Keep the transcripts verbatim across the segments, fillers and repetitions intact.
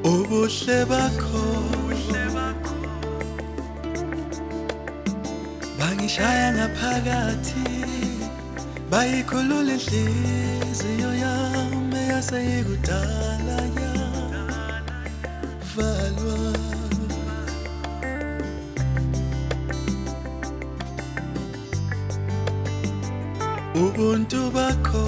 ubuhle bakho bangishaya ngaphakathi bayikhulula inhliziyo yami yaseyikudala yavalwa ubuntu bakho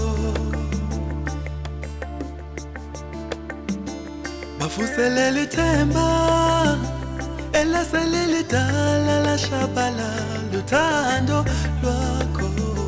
bafuselela ithemba elaselele dala lashabalala uthando lwakho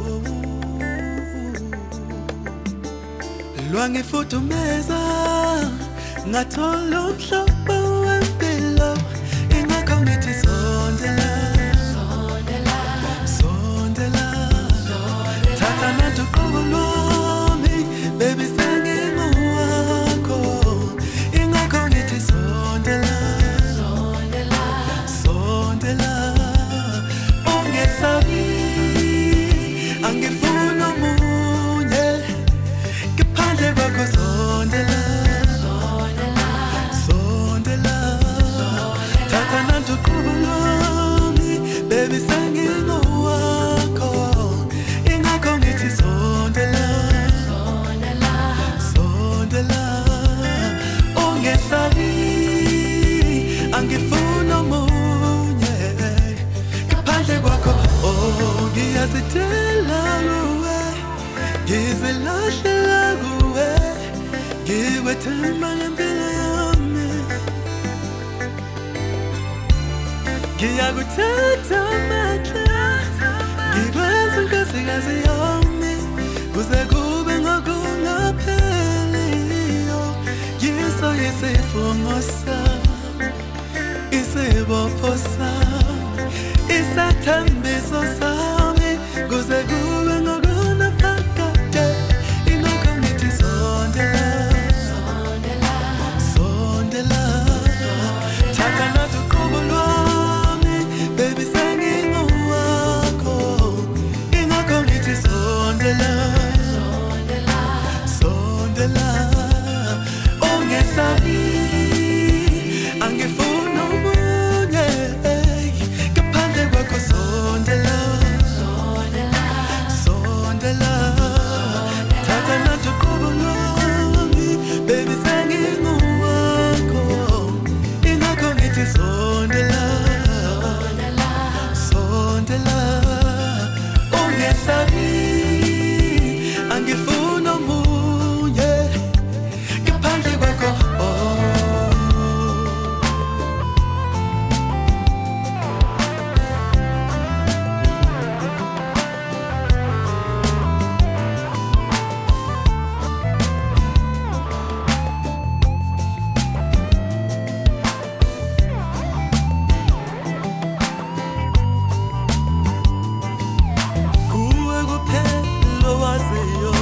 lwangifudumeza ngathola umhlobo wempilo ingakho ngithi sondela sondela sondela thatha nathi uqobo lwami baby sengingowakho ingakho ngithi sondela sondela sondela ungesabi angifuna omunye ngaphandle kwakho sondela sondela sondela thatha nathi uqobo lwami baby sengingowakho ingakho ngithi sondela sondela sondela ungesabi angifuna omunye ngaphandle kwakho oh ngiyazidela kuwe ngizilahlela kuwe ngiwethemba ngempilo yami ngiyakuthatha amandla ngikwenza inkosikazi yami kuze kube ngokungapheliyo yiso isifungo sami isibopho sami isathambiso sami kuze kube ngokunaphakade ingakho ngithi sondela sondela sondela thatha nathi uqobo lwami baby sengingowakho ingakho ngithi sondela sondela sondela ungesabi angifuna omunye ngaphandle kwakho sondela sondela sondela thatha nathi uqobo lwami baby sengingowakho ingakho ngithi sondela sondela sondela ungesabi angifuna omunye ngaphandle kwakho oh kuwe kuphela waziyo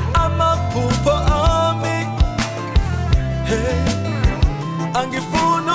amaphupho ami hey angifuna